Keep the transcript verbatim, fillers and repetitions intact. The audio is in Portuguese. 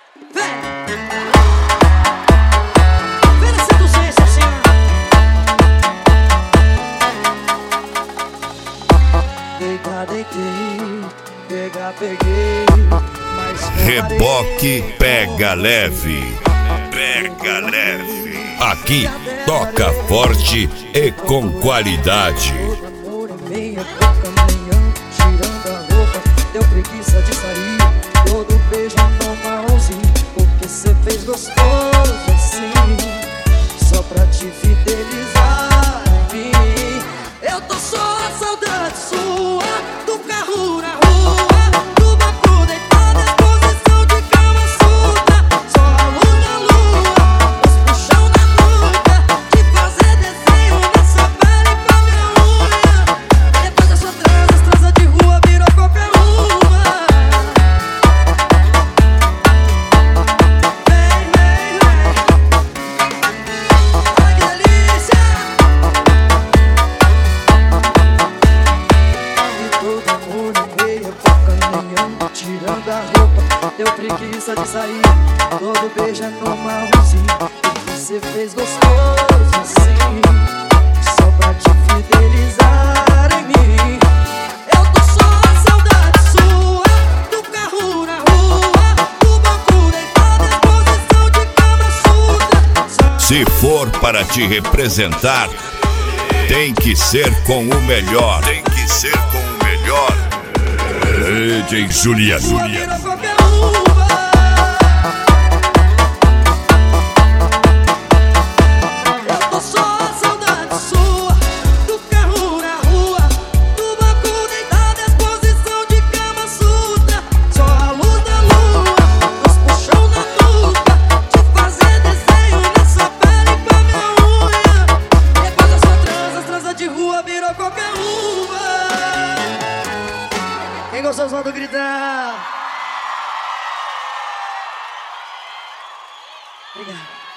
Reboque pega leve, pega leve. Aqui toca forte e com qualidade. Tirando a roupa, deu preguiça de sair. Todo beijo no marronzinho, porque cê fez gostoso assim, só pra te fidelizar em mim. Eu tô só a saudade sua, do carro na rua, do banco deitado, exposição de cama suja. Só a luz da lua, os puxão na nuca, de fazer desenho nessa pele com a minha unha. Depois da sua transa, as transa de rua virou qualquer uma. Vem, vem, vem. Ai que delícia. E todo amor no meio, boca caminhando, tirando a roupa, deu preguiça de sair. Todo beijo no marronzinho, e você fez gostoso assim, só pra te fidelizar em mim. Eu tô só a saudade sua, do carro na rua, do banco deitado, exposição de cama suja. Se for para te representar, tem que ser com o melhor. Tem que ser com o melhor. D J Julia, Julia. Virou qualquer uma. Eu tô só a saudade sua, do carro na rua, do banco deitado, exposição de cama suja. Só a luz da lua, os puxão na nuca, de fazer desenho nessa pele com a minha unha. Depois da sua transa, as transa de rua virou qualquer uma. Quem gostou, solta o gritar. Obrigado.